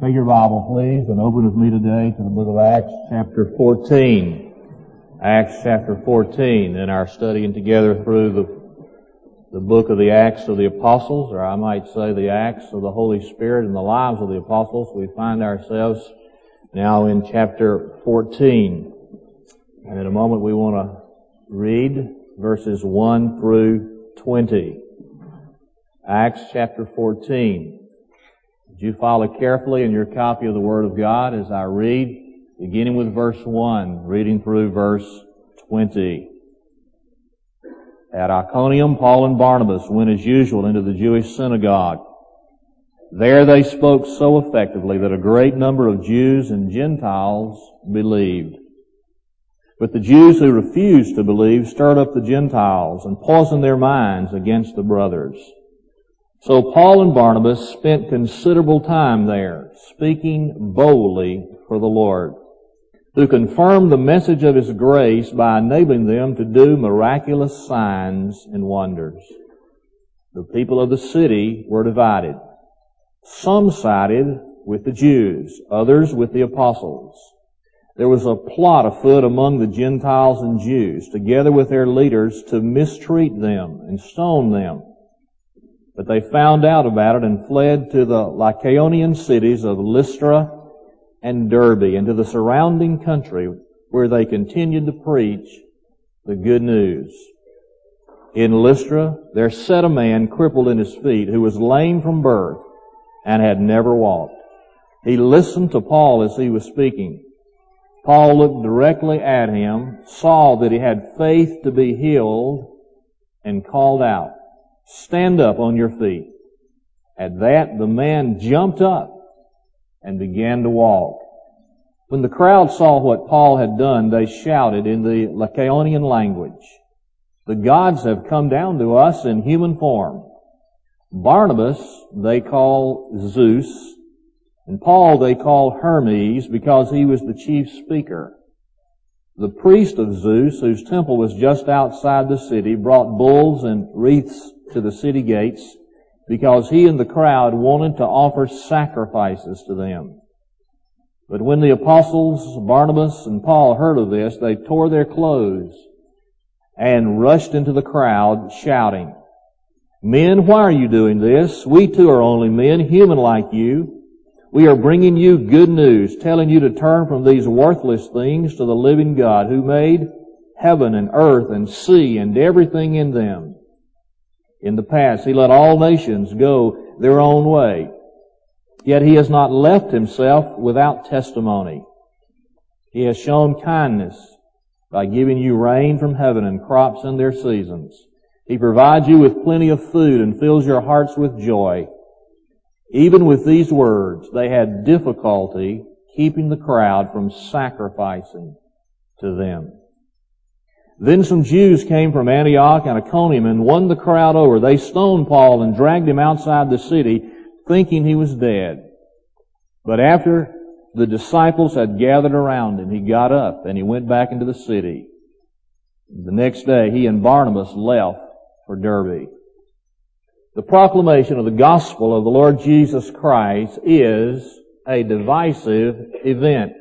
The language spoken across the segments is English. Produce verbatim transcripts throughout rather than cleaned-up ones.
Take your Bible, please, and open with me today to the book of Acts, chapter fourteen. Acts, chapter fourteen, in our studying together through the, the book of the Acts of the Apostles, or I might say the Acts of the Holy Spirit and the lives of the Apostles. We find ourselves now in chapter fourteen. And in a moment we want to read verses one through twenty. Acts, chapter fourteen. Would you follow carefully in your copy of the Word of God as I read, beginning with verse one, reading through verse twenty. At Iconium, Paul and Barnabas went as usual into the Jewish synagogue. There they spoke so effectively that a great number of Jews and Gentiles believed. But the Jews who refused to believe stirred up the Gentiles and poisoned their minds against the brothers. So Paul and Barnabas spent considerable time there, speaking boldly for the Lord, who confirmed the message of His grace by enabling them to do miraculous signs and wonders. The people of the city were divided. Some sided with the Jews, others with the apostles. There was a plot afoot among the Gentiles and Jews, together with their leaders, to mistreat them and stone them. But they found out about it and fled to the Lycaonian cities of Lystra and Derbe and to the surrounding country, where they continued to preach the good news. In Lystra there sat a man crippled in his feet, who was lame from birth and had never walked. He listened to Paul as he was speaking. Paul looked directly at him, saw that he had faith to be healed, and called out, "Stand up on your feet." At that, the man jumped up and began to walk. When the crowd saw what Paul had done, they shouted in the Lycaonian language, "The gods have come down to us in human form." Barnabas they call Zeus, and Paul they call Hermes, because he was the chief speaker. The priest of Zeus, whose temple was just outside the city, brought bulls and wreaths to the city gates, because he and the crowd wanted to offer sacrifices to them. But when the apostles Barnabas and Paul heard of this, they tore their clothes and rushed into the crowd, shouting, "Men, why are you doing this? We too are only men, human like you. We are bringing you good news, telling you to turn from these worthless things to the living God, who made heaven and earth and sea and everything in them. In the past, He let all nations go their own way. Yet He has not left Himself without testimony. He has shown kindness by giving you rain from heaven and crops in their seasons. He provides you with plenty of food and fills your hearts with joy." Even with these words, they had difficulty keeping the crowd from sacrificing to them. Then some Jews came from Antioch and Iconium and won the crowd over. They stoned Paul and dragged him outside the city, thinking he was dead. But after the disciples had gathered around him, he got up and he went back into the city. The next day, he and Barnabas left for Derbe. The proclamation of the gospel of the Lord Jesus Christ is a divisive event.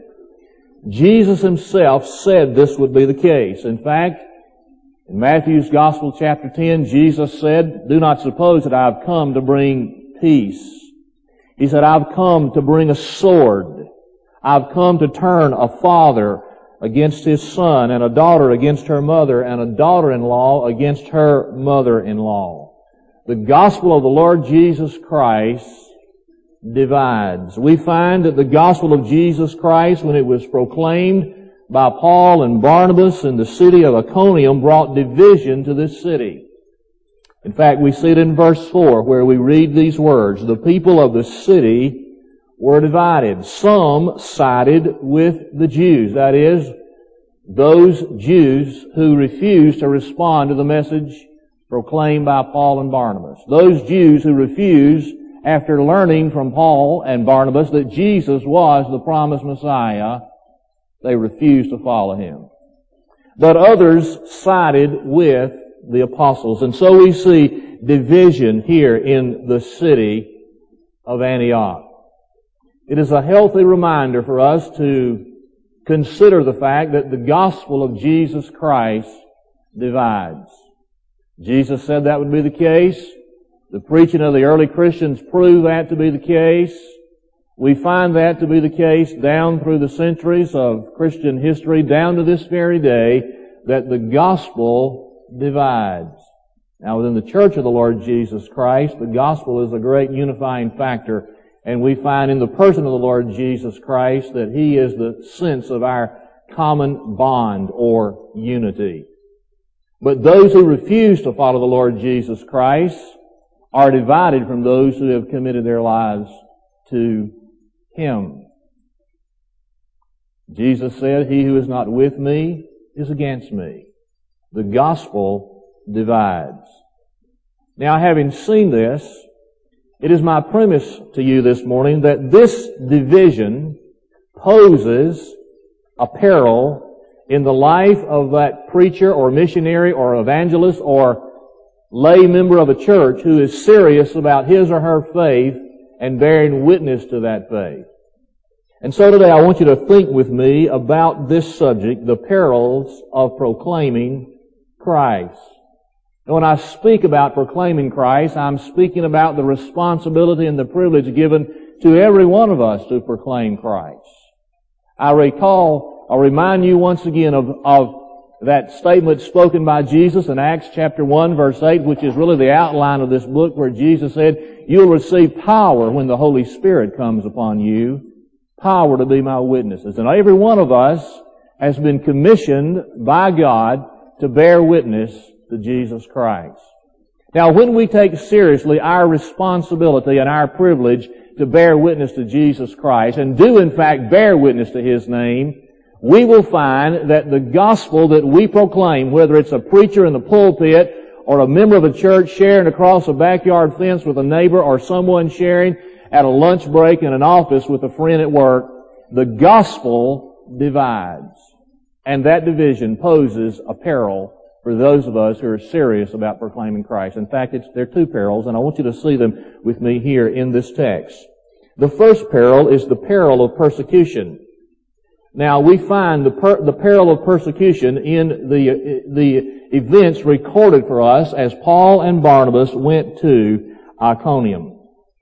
Jesus Himself said this would be the case. In fact, in Matthew's Gospel, chapter ten, Jesus said, "Do not suppose that I have come to bring peace." He said, "I've come to bring a sword. I've come to turn a father against his son, and a daughter against her mother, and a daughter-in-law against her mother-in-law." The gospel of the Lord Jesus Christ divides. We find that the gospel of Jesus Christ, when it was proclaimed by Paul and Barnabas in the city of Iconium, brought division to this city. In fact, we see it in verse four, where we read these words, "The people of the city were divided. Some sided with the Jews," that is, those Jews who refused to respond to the message proclaimed by Paul and Barnabas. Those Jews who refused, after learning from Paul and Barnabas that Jesus was the promised Messiah, they refused to follow Him. But others sided with the apostles. And so we see division here in the city of Antioch. it is a healthy reminder for us to consider the fact that the gospel of Jesus Christ divides. Jesus said that would be the case. The preaching of the early Christians proved that to be the case. We find that to be the case down through the centuries of Christian history, down to this very day, that the gospel divides. Now, within the church of the Lord Jesus Christ, the gospel is a great unifying factor, and we find in the person of the Lord Jesus Christ that He is the sense of our common bond or unity. But those who refuse to follow the Lord Jesus Christ are divided from those who have committed their lives to Him. Jesus said, "He who is not with me is against me." The gospel divides. Now, having seen this, it is my premise to you this morning that this division poses a peril in the life of that preacher or missionary or evangelist or lay member of a church who is serious about his or her faith and bearing witness to that faith. And so today I want you to think with me about this subject, the perils of proclaiming Christ. And when I speak about proclaiming Christ, I'm speaking about the responsibility and the privilege given to every one of us to proclaim Christ. I recall, I'll remind you once again of, of that statement spoken by Jesus in Acts chapter one verse eight, which is really the outline of this book, where Jesus said, "You'll receive power when the Holy Spirit comes upon you, power to be my witnesses." And every one of us has been commissioned by God to bear witness to Jesus Christ. Now, when we take seriously our responsibility and our privilege to bear witness to Jesus Christ, and do in fact bear witness to His name, we will find that the gospel that we proclaim, whether it's a preacher in the pulpit or a member of a church sharing across a backyard fence with a neighbor, or someone sharing at a lunch break in an office with a friend at work, the gospel divides. And that division poses a peril for those of us who are serious about proclaiming Christ. In fact, it's, there are two perils, and I want you to see them with me here in this text. The first peril is the peril of persecution. Now, we find the, per, the peril of persecution in the, the events recorded for us as Paul and Barnabas went to Iconium.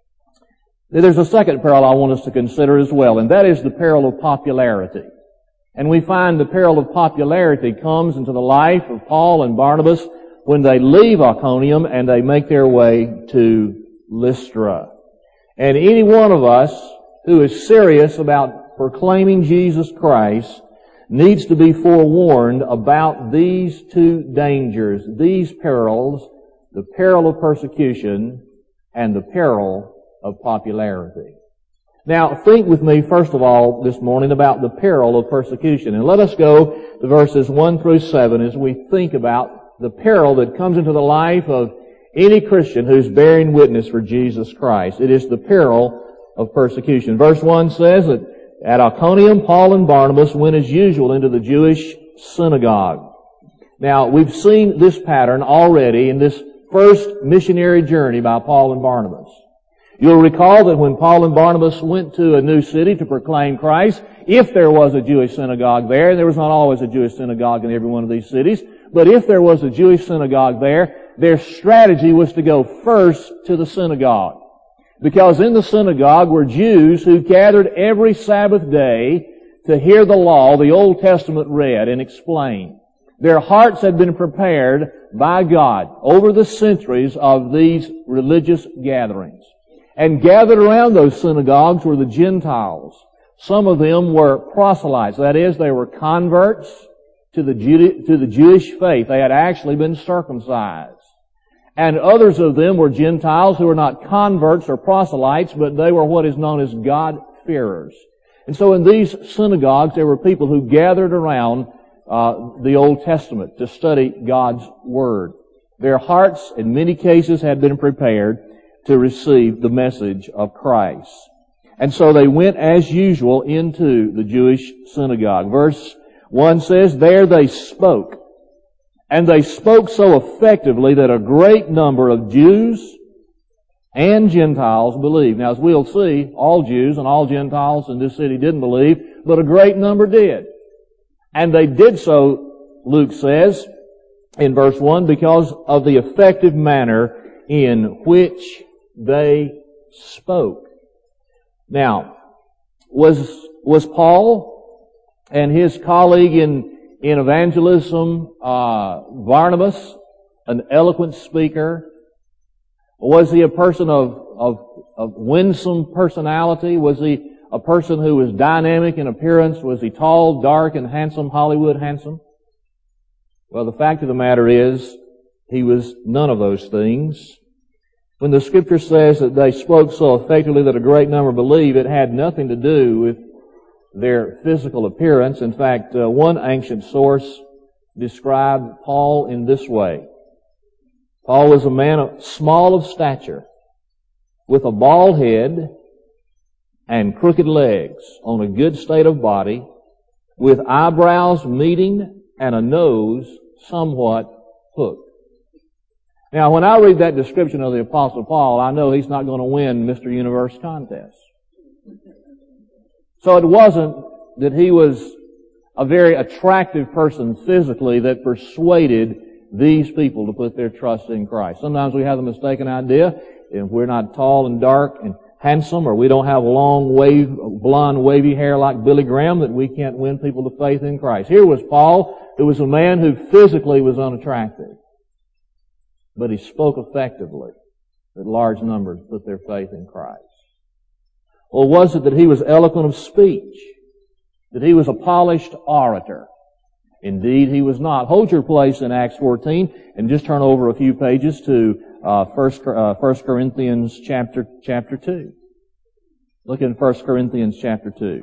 There's a second peril I want us to consider as well, and that is the peril of popularity. And we find the peril of popularity comes into the life of Paul and Barnabas when they leave Iconium and they make their way to Lystra. And any one of us who is serious about proclaiming Jesus Christ needs to be forewarned about these two dangers, these perils, the peril of persecution and the peril of popularity. Now, think with me, first of all, this morning about the peril of persecution. And let us go to verses one through seven as we think about the peril that comes into the life of any Christian who's bearing witness for Jesus Christ. It is the peril of persecution. Verse one says that at Iconium, Paul and Barnabas went as usual into the Jewish synagogue. Now, we've seen this pattern already in this first missionary journey by Paul and Barnabas. You'll recall that when Paul and Barnabas went to a new city to proclaim Christ, if there was a Jewish synagogue there, and there was not always a Jewish synagogue in every one of these cities, but if there was a Jewish synagogue there, their strategy was to go first to the synagogue. Because in the synagogue were Jews who gathered every Sabbath day to hear the law, the Old Testament read and explained. Their hearts had been prepared by God over the centuries of these religious gatherings. And gathered around those synagogues were the Gentiles. Some of them were proselytes. That is, they were converts to the, Jew- to the Jewish faith. They had actually been circumcised. And others of them were Gentiles who were not converts or proselytes, but they were what is known as God-fearers. And so in these synagogues, there were people who gathered around uh, the Old Testament to study God's Word. Their hearts, in many cases, had been prepared to receive the message of Christ. And so they went as usual into the Jewish synagogue. Verse one says, "There they spoke. And they spoke so effectively that a great number of Jews and Gentiles believed. Now, as we'll see, all Jews and all Gentiles in this city didn't believe, but a great number did. And they did so, Luke says, in verse one, because of the effective manner in which they spoke. Now, was, was Paul and his colleague in, in evangelism, uh, Barnabas, an eloquent speaker? Was he a person of, of, of winsome personality? Was he a person who was dynamic in appearance? Was he tall, dark, and handsome, Hollywood handsome? Well, the fact of the matter is, he was none of those things. When the Scripture says that they spoke so effectively that a great number believed, it had nothing to do with their physical appearance. In fact, uh, one ancient source described Paul in this way. Paul was a man of, small of stature, with a bald head and crooked legs, on a good state of body, with eyebrows meeting and a nose somewhat hooked. Now, when I read that description of the Apostle Paul, I know he's not going to win Mister Universe contest. So it wasn't that he was a very attractive person physically that persuaded these people to put their trust in Christ. Sometimes we have the mistaken idea, if we're not tall and dark and handsome, or we don't have long, wave, blonde, wavy hair like Billy Graham, that we can't win people to faith in Christ. Here was Paul, who was a man who physically was unattractive, but he spoke effectively that large numbers put their faith in Christ. Or was it that he was eloquent of speech, that he was a polished orator? Indeed, he was not. Hold your place in Acts fourteen and just turn over a few pages to uh, First uh, First Corinthians chapter chapter two. Look in First Corinthians chapter two.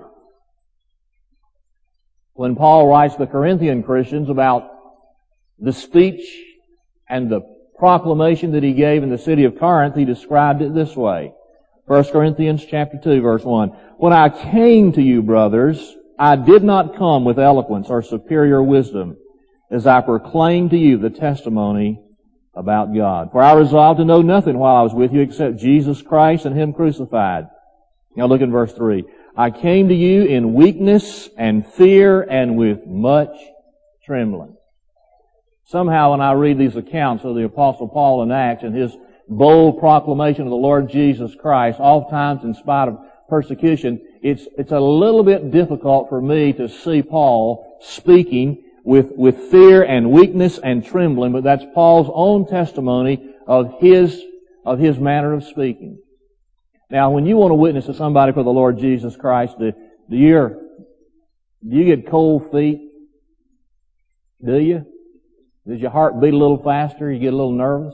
When Paul writes to the Corinthian Christians about the speech and the proclamation that he gave in the city of Corinth, he described it this way. First Corinthians chapter two, verse one. When I came to you, brothers, I did not come with eloquence or superior wisdom, as I proclaimed to you the testimony about God. For I resolved to know nothing while I was with you except Jesus Christ and Him crucified. Now look in verse three. I came to you in weakness and fear and with much trembling. Somehow when I read these accounts of the Apostle Paul in Acts and his bold proclamation of the Lord Jesus Christ, oftentimes in spite of persecution, it's it's a little bit difficult for me to see Paul speaking with, with fear and weakness and trembling, but that's Paul's own testimony of his of his manner of speaking. Now, when you want to witness to somebody for the Lord Jesus Christ, do, do you do you get cold feet? Do you? Does your heart beat a little faster? You get a little nervous?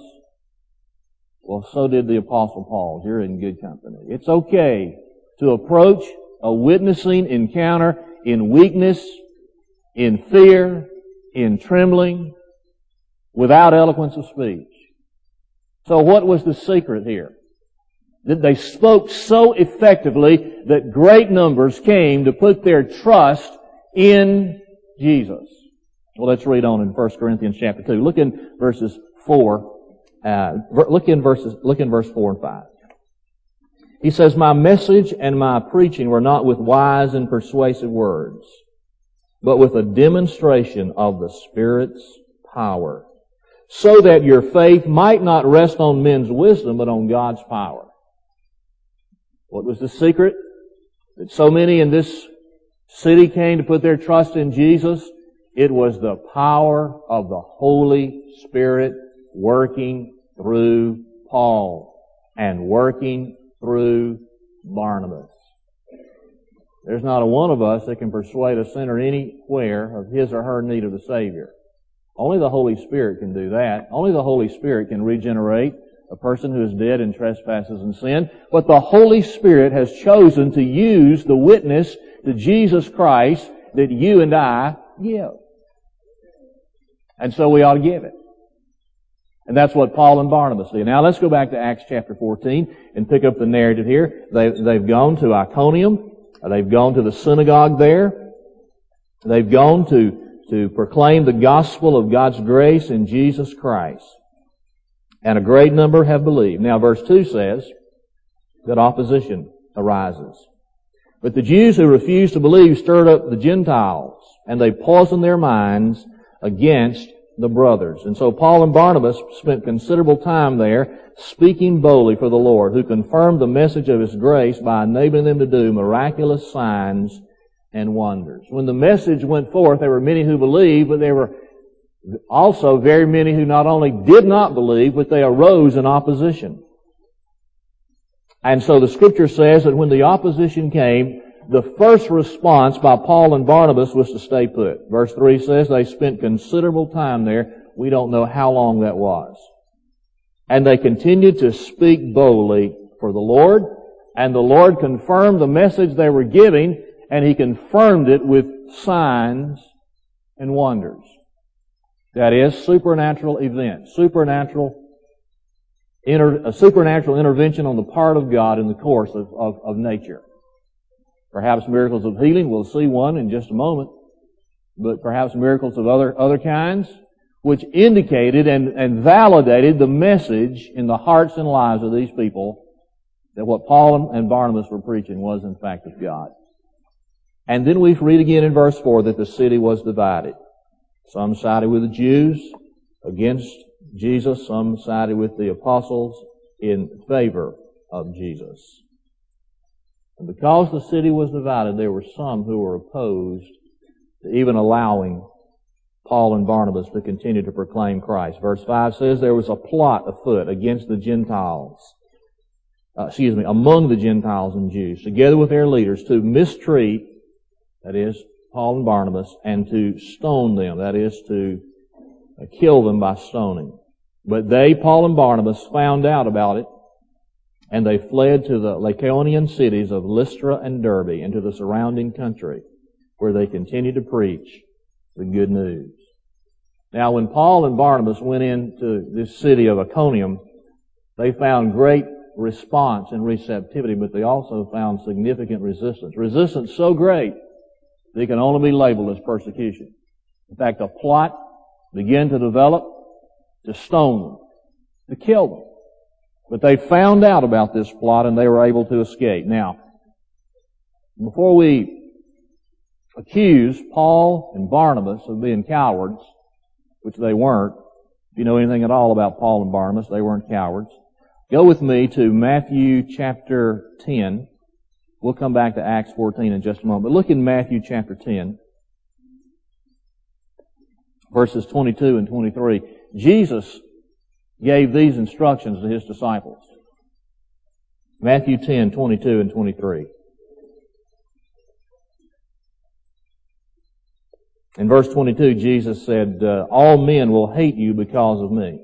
Well, so did the Apostle Paul. You're in good company. It's okay to approach a witnessing encounter in weakness, in fear, in trembling, without eloquence of speech. So what was the secret here? That they spoke so effectively that great numbers came to put their trust in Jesus. Well, let's read on in First Corinthians chapter two. Look in verses four. Uh, look in verses. Look in verse four and five. He says, "My message and my preaching were not with wise and persuasive words, but with a demonstration of the Spirit's power, so that your faith might not rest on men's wisdom, but on God's power." What was the secret that so many in this city came to put their trust in Jesus? It was the power of the Holy Spirit working through Paul and working through Barnabas. There's not a one of us that can persuade a sinner anywhere of his or her need of the Savior. Only the Holy Spirit can do that. Only the Holy Spirit can regenerate a person who is dead in trespasses and sin. But the Holy Spirit has chosen to use the witness to Jesus Christ that you and I give. And so we ought to give it. And that's what Paul and Barnabas did. Now let's go back to Acts chapter fourteen and pick up the narrative here. They, they've gone to Iconium. They've gone to the synagogue there. They've gone to, to proclaim the gospel of God's grace in Jesus Christ. and a great number have believed. Now verse two says that opposition arises. But the Jews who refused to believe stirred up the Gentiles, and they poisoned their minds against the brothers. And so Paul and Barnabas spent considerable time there speaking boldly for the Lord, who confirmed the message of His grace by enabling them to do miraculous signs and wonders. When the message went forth, there were many who believed, but there were also very many who not only did not believe, but they arose in opposition. And so the Scripture says that when the opposition came, the first response by Paul and Barnabas was to stay put. Verse three says they spent considerable time there. We don't know how long that was. And they continued to speak boldly for the Lord, and the Lord confirmed the message they were giving, and He confirmed it with signs and wonders. That is, supernatural events, supernatural Inter, a supernatural intervention on the part of God in the course of, of, of nature. Perhaps miracles of healing, we'll see one in just a moment, but perhaps miracles of other, other kinds, which indicated and, and validated the message in the hearts and lives of these people that what Paul and Barnabas were preaching was in fact of God. And then we read again in verse four that the city was divided. Some sided with the Jews against Jesus, some sided with the apostles in favor of Jesus. And because the city was divided, there were some who were opposed to even allowing Paul and Barnabas to continue to proclaim Christ. Verse five says there was a plot afoot against the Gentiles, uh, excuse me, among the Gentiles and Jews, together with their leaders, to mistreat, that is, Paul and Barnabas, and to stone them, that is, to kill them by stoning. But they, Paul and Barnabas, found out about it, and they fled to the Lycaonian cities of Lystra and Derbe and to the surrounding country, where they continued to preach the good news. Now, when Paul and Barnabas went into this city of Iconium, they found great response and receptivity, but they also found significant resistance. Resistance so great that it can only be labeled as persecution. In fact, a plot began to develop to stone them, to kill them. But they found out about this plot and they were able to escape. Now, before we accuse Paul and Barnabas of being cowards, which they weren't, if you know anything at all about Paul and Barnabas, they weren't cowards. Go with me to Matthew chapter ten. We'll come back to Acts fourteen in just a moment. But look in Matthew chapter ten, verses twenty-two and twenty-three. Jesus gave these instructions to His disciples. Matthew ten, twenty-two and twenty-three. In verse twenty-two, Jesus said, uh, all men will hate you because of me,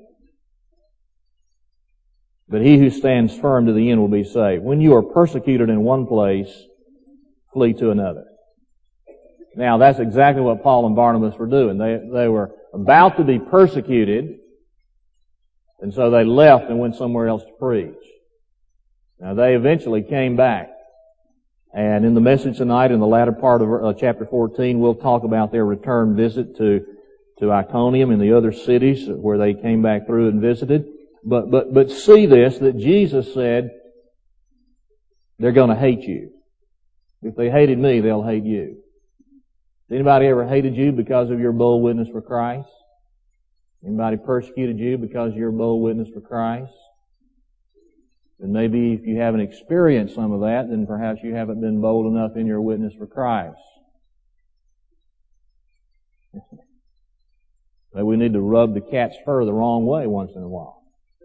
but he who stands firm to the end will be saved. When you are persecuted in one place, flee to another. Now, that's exactly what Paul and Barnabas were doing. They, they were about to be persecuted, and so they left and went somewhere else to preach. Now, they eventually came back. And in the message tonight, in the latter part of uh, chapter fourteen, we'll talk about their return visit to, to Iconium and the other cities where they came back through and visited. But, but, but see this, that Jesus said, they're going to hate you. If they hated me, they'll hate you. Has anybody ever hated you because of your bold witness for Christ? Anybody persecuted you because of your bold witness for Christ? And maybe if you haven't experienced some of that, then perhaps you haven't been bold enough in your witness for Christ. Maybe we need to rub the cat's fur the wrong way once in a while.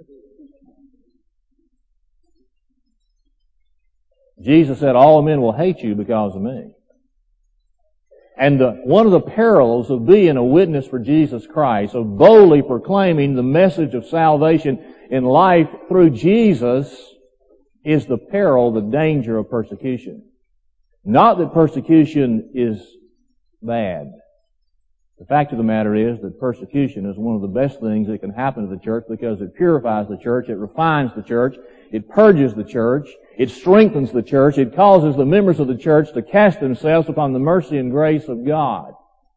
Jesus said, all men will hate you because of me. And the, one of the perils of being a witness for Jesus Christ, of boldly proclaiming the message of salvation in life through Jesus, is the peril, the danger of persecution. Not that persecution is bad. The fact of the matter is that persecution is one of the best things that can happen to the church because it purifies the church, it refines the church, it purges the church, it strengthens the church, it causes the members of the church to cast themselves upon the mercy and grace of God.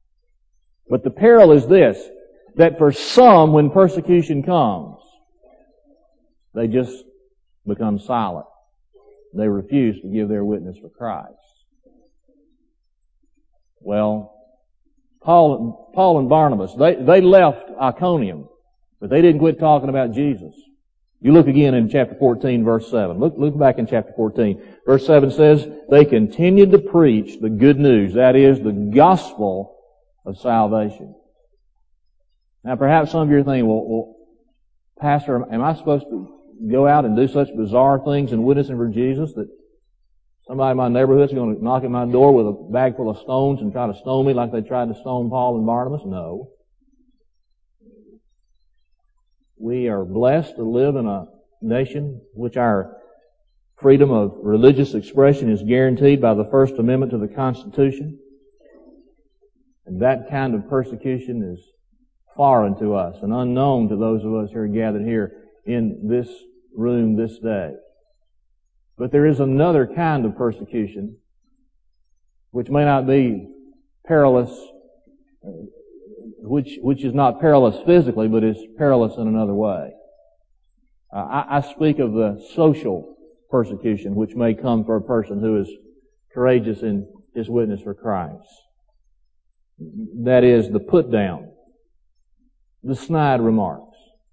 But the peril is this, that for some, when persecution comes, They just become silent. They refuse to give their witness for Christ. Well, Paul, Paul and Barnabas, they, they left Iconium, but they didn't quit talking about Jesus. You look again in chapter fourteen, verse seven. Look, look back in chapter fourteen. Verse seven says, they continued to preach the good news, that is, the gospel of salvation. Now perhaps some of you are thinking, well, well, Pastor, am I supposed to go out and do such bizarre things in witnessing for Jesus that somebody in my neighborhood is going to knock at my door with a bag full of stones and try to stone me like they tried to stone Paul and Barnabas? No. We are blessed to live in a nation which our freedom of religious expression is guaranteed by the First Amendment to the Constitution. And that kind of persecution is foreign to us and unknown to those of us who are gathered here in this room this day. But there is another kind of persecution which may not be perilous, which which is not perilous physically, but is perilous in another way. Uh, I, I speak of the social persecution which may come for a person who is courageous in his witness for Christ. That is the put down, the snide remarks,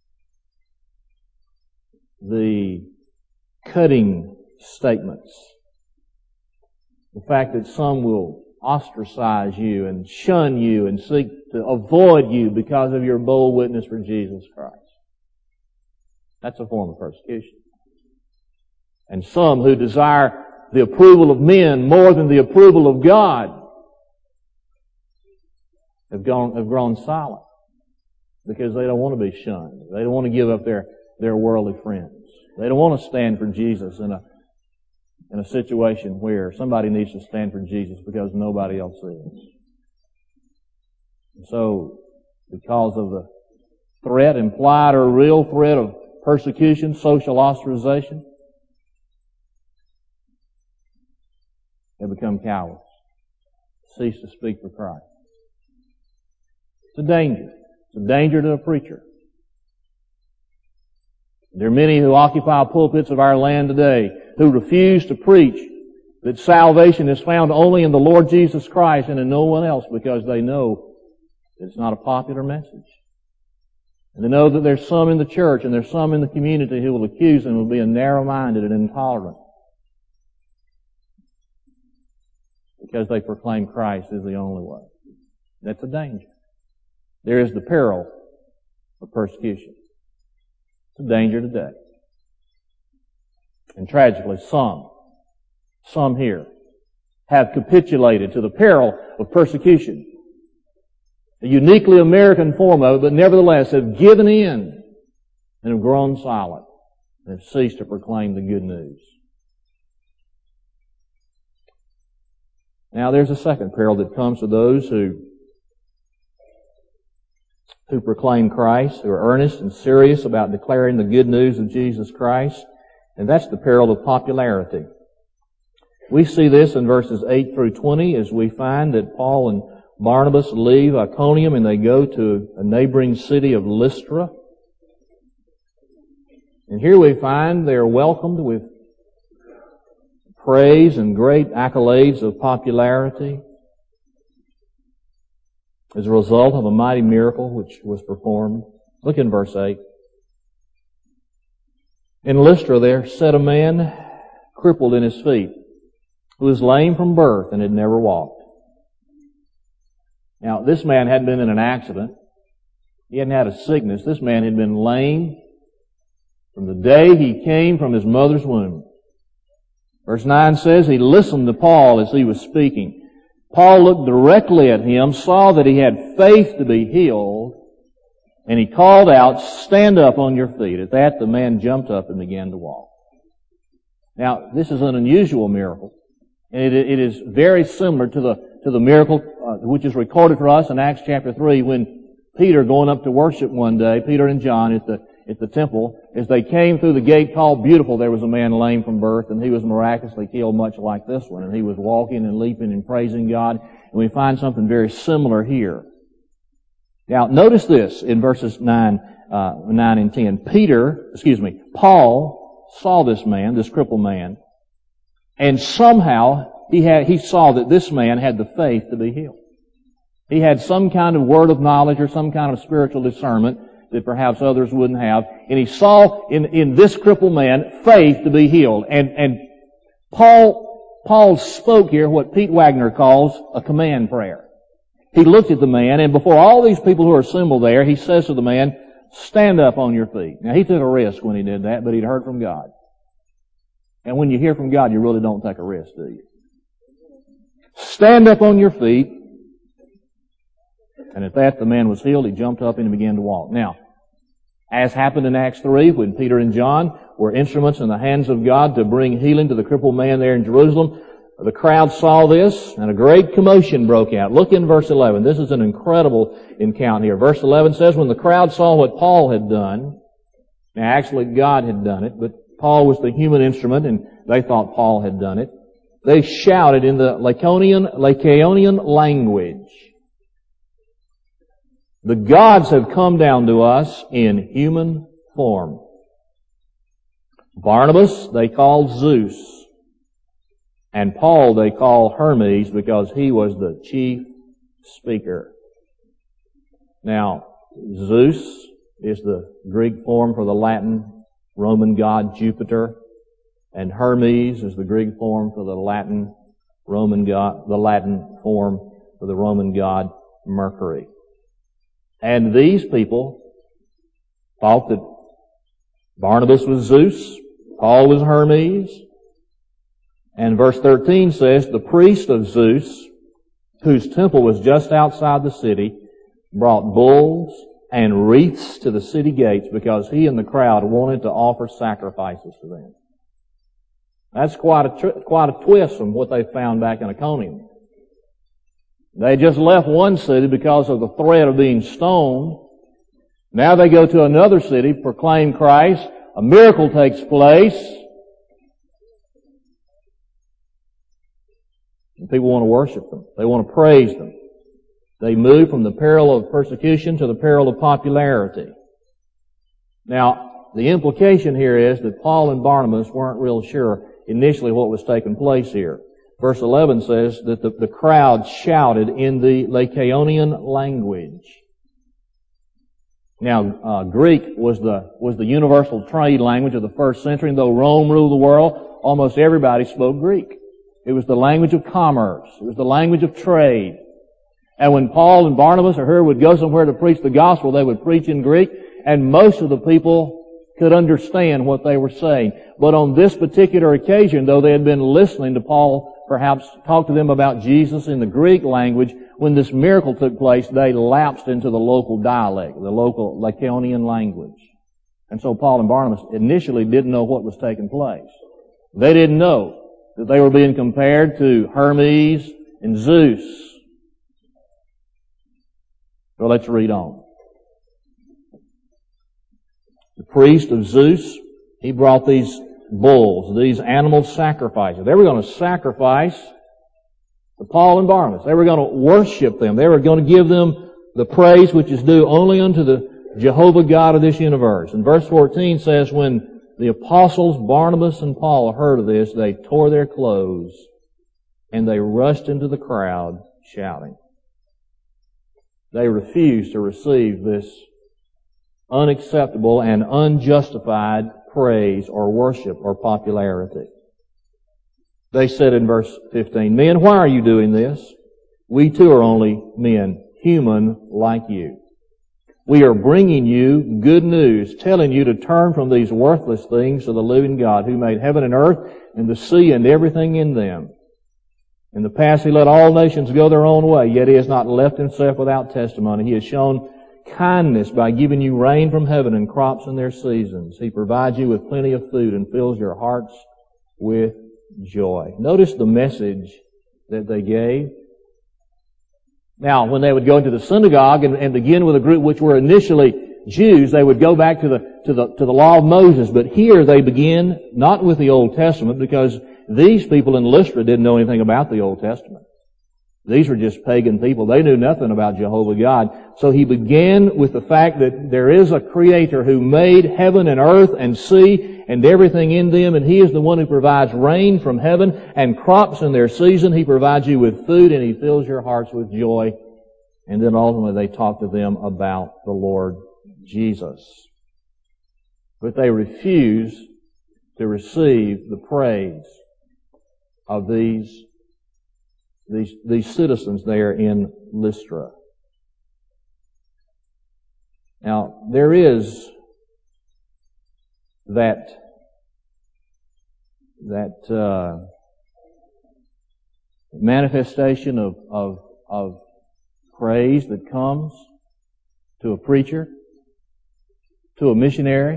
the cutting statements, the fact that some will ostracize you and shun you and seek to avoid you because of your bold witness for Jesus Christ. That's a form of persecution. And some who desire the approval of men more than the approval of God have gone, have grown silent because they don't want to be shunned. They don't want to give up their, their worldly friends. They don't want to stand for Jesus in a in a situation where somebody needs to stand for Jesus because nobody else is. And so, because of the threat, implied or real threat of persecution, social ostracization, they become cowards, cease to speak for Christ. It's a danger. It's a danger to a preacher. There are many who occupy pulpits of our land today who refuse to preach that salvation is found only in the Lord Jesus Christ and in no one else because they know that it's not a popular message. And they know that there's some in the church and there's some in the community who will accuse them of being narrow-minded and intolerant because they proclaim Christ as the only way. That's a danger. There is the peril of persecution. It's a danger today. And tragically, some, some here have capitulated to the peril of persecution. A uniquely American form of it, but nevertheless have given in and have grown silent and have ceased to proclaim the good news. Now there's a second peril that comes to those who who proclaim Christ, who are earnest and serious about declaring the good news of Jesus Christ, and that's the peril of popularity. We see this in verses eight through twenty as we find that Paul and Barnabas leave Iconium and they go to a neighboring city of Lystra. And here we find they are welcomed with praise and great accolades of popularity as a result of a mighty miracle which was performed. Look in verse eight. In Lystra there sat a man crippled in his feet, who was lame from birth and had never walked. Now, this man hadn't been in an accident. He hadn't had a sickness. This man had been lame from the day he came from his mother's womb. Verse nine says, he listened to Paul as he was speaking. Paul looked directly at him, saw that he had faith to be healed, and he called out, "Stand up on your feet." At that, the man jumped up and began to walk. Now, this is an unusual miracle, and it, it is very similar to the to the miracle uh, which is recorded for us in Acts chapter three, when Peter, going up to worship one day, Peter and John at the at the temple, as they came through the gate called Beautiful, there was a man lame from birth, and he was miraculously healed much like this one. And he was walking and leaping and praising God. And we find something very similar here. Now, notice this in verses nine uh, nine and ten. Peter, excuse me, Paul saw this man, this crippled man, and somehow he had, he saw that this man had the faith to be healed. He had some kind of word of knowledge or some kind of spiritual discernment that perhaps others wouldn't have. And he saw in, in this crippled man faith to be healed. And, and Paul, Paul spoke here what Pete Wagner calls a command prayer. He looked at the man, and before all these people who are assembled there, he says to the man, stand up on your feet. Now, he took a risk when he did that, but he'd heard from God. And when you hear from God, you really don't take a risk, do you? Stand up on your feet. And at that, the man was healed. He jumped up and began to walk. Now, as happened in Acts three, when Peter and John were instruments in the hands of God to bring healing to the crippled man there in Jerusalem, the crowd saw this, and a great commotion broke out. Look in verse eleven. This is an incredible encounter here. Verse eleven says, when the crowd saw what Paul had done, now actually God had done it, but Paul was the human instrument, and they thought Paul had done it. They shouted in the Lycaonian, Lycaonian language, the gods have come down to us in human form. Barnabas they called Zeus, and Paul they called Hermes because he was the chief speaker. Now, Zeus is the Greek form for the Latin Roman god Jupiter, and Hermes is the Greek form for the Latin Roman god, the Latin form for the Roman god Mercury. And these people thought that Barnabas was Zeus, Paul was Hermes, and verse thirteen says, the priest of Zeus, whose temple was just outside the city, brought bulls and wreaths to the city gates because he and the crowd wanted to offer sacrifices to them. That's quite a, tr- quite a twist from what they found back in Iconium. They just left one city because of the threat of being stoned. Now they go to another city, proclaim Christ, a miracle takes place, and people want to worship them. They want to praise them. They move from the peril of persecution to the peril of popularity. Now, the implication here is that Paul and Barnabas weren't real sure initially what was taking place here. Verse eleven says that the, the crowd shouted in the Lycaonian language. Now, uh, Greek was the was the universal trade language of the first century, and though Rome ruled the world, almost everybody spoke Greek. It was the language of commerce. It was the language of trade. And when Paul and Barnabas or her would go somewhere to preach the gospel, they would preach in Greek, and most of the people could understand what they were saying. But on this particular occasion, though they had been listening to Paul perhaps talk to them about Jesus in the Greek language, when this miracle took place, they lapsed into the local dialect, the local Lycaonian language. And so Paul and Barnabas initially didn't know what was taking place. They didn't know that they were being compared to Hermes and Zeus. So let's read on. The priest of Zeus, he brought these bulls, these animal sacrifices. They were going to sacrifice to Paul and Barnabas. They were going to worship them. They were going to give them the praise which is due only unto the Jehovah God of this universe. And verse fourteen says, when the apostles Barnabas and Paul heard of this, they tore their clothes and they rushed into the crowd shouting. They refused to receive this unacceptable and unjustified praise or worship or popularity. They said in verse fifteen, men, why are you doing this? We too are only men, human like you. We are bringing you good news, telling you to turn from these worthless things to the living God who made heaven and earth and the sea and everything in them. In the past He let all nations go their own way, yet He has not left Himself without testimony. He has shown kindness by giving you rain from heaven and crops in their seasons. He provides you with plenty of food and fills your hearts with joy. Notice the message that they gave. Now, when they would go into the synagogue and, and begin with a group which were initially Jews, they would go back to the to the to the law of Moses. But here they begin not with the Old Testament, because these people in Lystra didn't know anything about the Old Testament. These were just pagan people. They knew nothing about Jehovah God. So he began with the fact that there is a Creator who made heaven and earth and sea and everything in them, and He is the one who provides rain from heaven and crops in their season. He provides you with food, and He fills your hearts with joy. And then ultimately they talk to them about the Lord Jesus. But they refuse to receive the praise of these These, these citizens there in Lystra. Now, there is that, that, uh, manifestation of, of, of praise that comes to a preacher, to a missionary,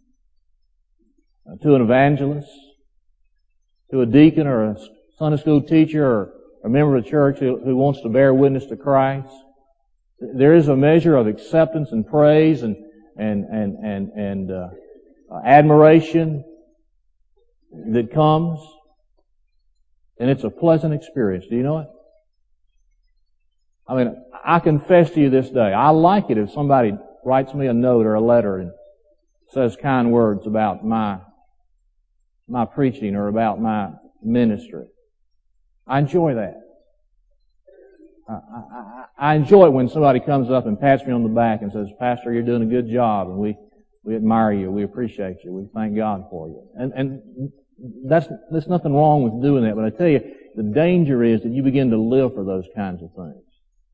to an evangelist, to a deacon or a Sunday school teacher or a member of the church who, who wants to bear witness to Christ. There is a measure of acceptance and praise and and and and, and uh, admiration that comes, and it's a pleasant experience. Do you know it? I mean, I confess to you this day, I like it if somebody writes me a note or a letter and says kind words about my my preaching or about my ministry. I enjoy that. I, I, I enjoy it when somebody comes up and pats me on the back and says, "Pastor, you're doing a good job, and we, we admire you, we appreciate you, we thank God for you." And, and that's, there's nothing wrong with doing that, but I tell you, the danger is that you begin to live for those kinds of things.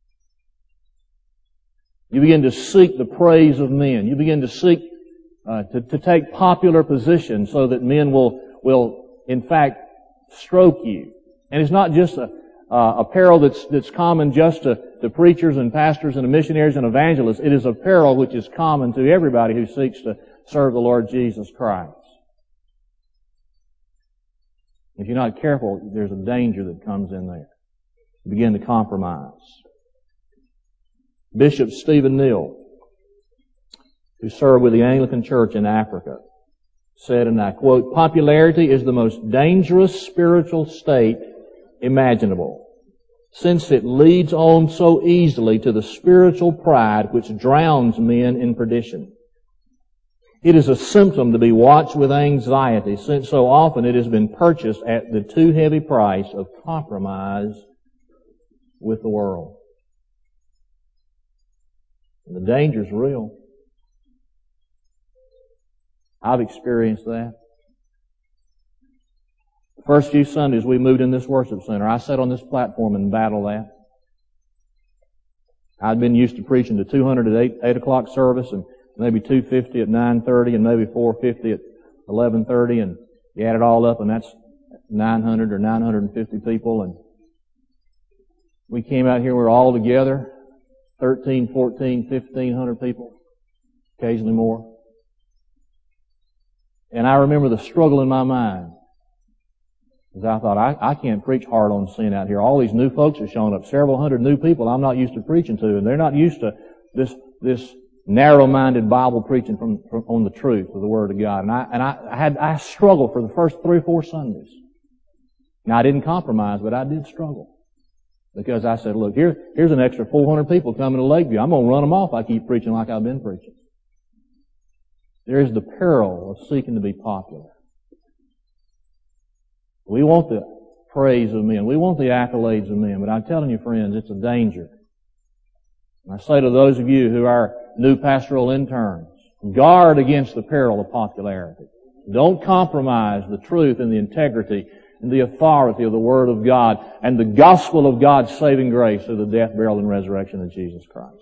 You begin to seek the praise of men. You begin to seek uh, to, to take popular positions so that men will, will in fact, stroke you. And it's not just a, uh, a peril that's, that's common just to, to preachers and pastors and missionaries and evangelists. It is a peril which is common to everybody who seeks to serve the Lord Jesus Christ. If you're not careful, there's a danger that comes in there. You begin to compromise. Bishop Stephen Neal, who served with the Anglican Church in Africa, said, and I quote, "Popularity is the most dangerous spiritual state imaginable, since it leads on so easily to the spiritual pride which drowns men in perdition. It is a symptom to be watched with anxiety, since so often it has been purchased at the too heavy price of compromise with the world." And the danger is real. I've experienced that. The first few Sundays we moved in this worship center, I sat on this platform and battled that. I'd been used to preaching to two hundred at eight, eight o'clock service and maybe two fifty at nine thirty and maybe four fifty at eleven thirty, and you add it all up and that's nine hundred or nine hundred fifty people. And we came out here, we were all together, thirteen, fourteen, fifteen hundred people, occasionally more. And I remember the struggle in my mind. Because I thought, I, I can't preach hard on sin out here. All these new folks are showing up, several hundred new people I'm not used to preaching to, and they're not used to this this narrow-minded Bible preaching from, from on the truth of the Word of God. And I and I, I had I struggled for the first three or four Sundays. Now I didn't compromise, but I did struggle. Because I said, look, here here's an extra four hundred people coming to Lakeview. I'm going to run them off if I keep preaching like I've been preaching. There is the peril of seeking to be popular. We want the praise of men. We want the accolades of men. But I'm telling you, friends, it's a danger. And I say to those of you who are new pastoral interns, guard against the peril of popularity. Don't compromise the truth and the integrity and the authority of the Word of God and the gospel of God's saving grace through the death, burial, and resurrection of Jesus Christ.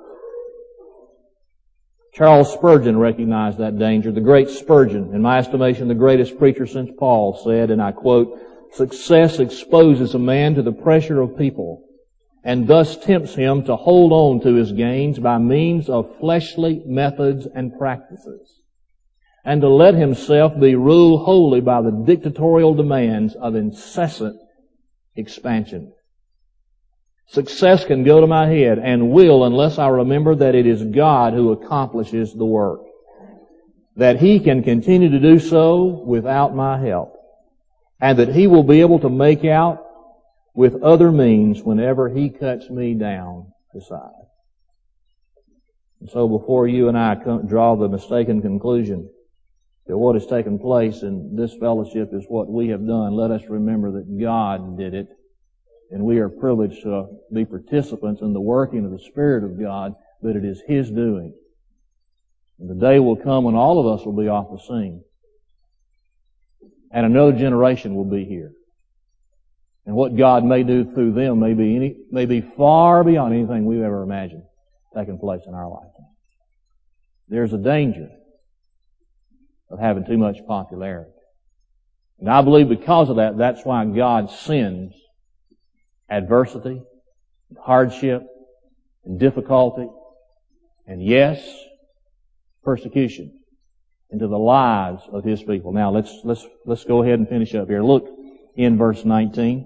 Charles Spurgeon recognized that danger. The great Spurgeon, in my estimation, the greatest preacher since Paul, said, and I quote, "Success exposes a man to the pressure of people and thus tempts him to hold on to his gains by means of fleshly methods and practices, and to let himself be ruled wholly by the dictatorial demands of incessant expansion. Success can go to my head and will unless I remember that it is God who accomplishes the work, that He can continue to do so without my help, and that He will be able to make out with other means whenever He cuts me down to size. And so before you and I come, draw the mistaken conclusion that what has taken place in this fellowship is what we have done, let us remember that God did it, and we are privileged to be participants in the working of the Spirit of God, but it is His doing. And the day will come when all of us will be off the scene, and another generation will be here. And what God may do through them may be any, may be far beyond anything we've ever imagined taking place in our lifetime. There's a danger of having too much popularity. And I believe because of that, that's why God sends adversity, and hardship, and difficulty, and yes, persecution into the lives of His people. Now let's, let's, let's go ahead and finish up here. Look in verse nineteen.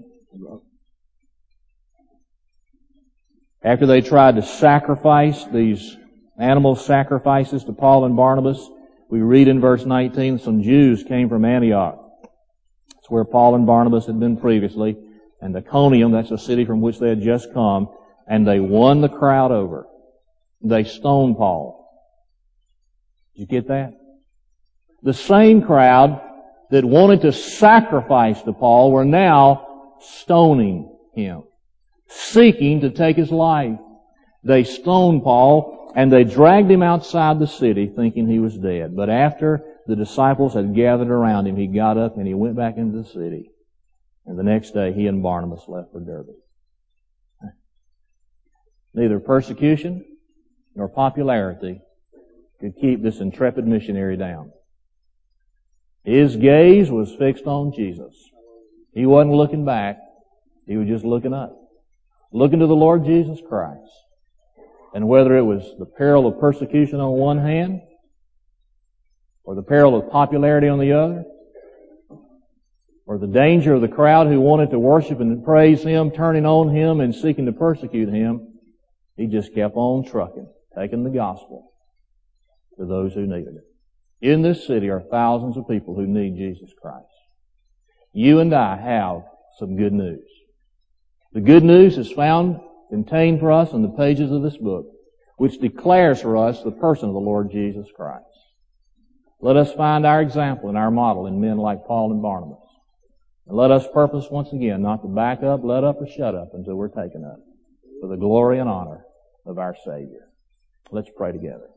After they tried to sacrifice these animal sacrifices to Paul and Barnabas, we read in verse nineteen, some Jews came from Antioch. It's where Paul and Barnabas had been previously, and Iconium, that's the city from which they had just come, and they won the crowd over. They stoned Paul. Did you get that? The same crowd that wanted to sacrifice to Paul were now stoning him, seeking to take his life. They stoned Paul, and they dragged him outside the city thinking he was dead. But after the disciples had gathered around him, he got up and he went back into the city. And the next day he and Barnabas left for Derbe. Neither persecution nor popularity could keep this intrepid missionary down. His gaze was fixed on Jesus. He wasn't looking back. He was just looking up. Looking to the Lord Jesus Christ. And whether it was the peril of persecution on one hand, or the peril of popularity on the other, or the danger of the crowd who wanted to worship and praise Him, turning on Him and seeking to persecute Him, he just kept on trucking, taking the gospel to those who needed it. In this city are thousands of people who need Jesus Christ. You and I have some good news. The good news is found, contained for us in the pages of this book, which declares for us the person of the Lord Jesus Christ. Let us find our example and our model in men like Paul and Barnabas. And let us purpose once again not to back up, let up, or shut up until we're taken up for the glory and honor of our Savior. Let's pray together.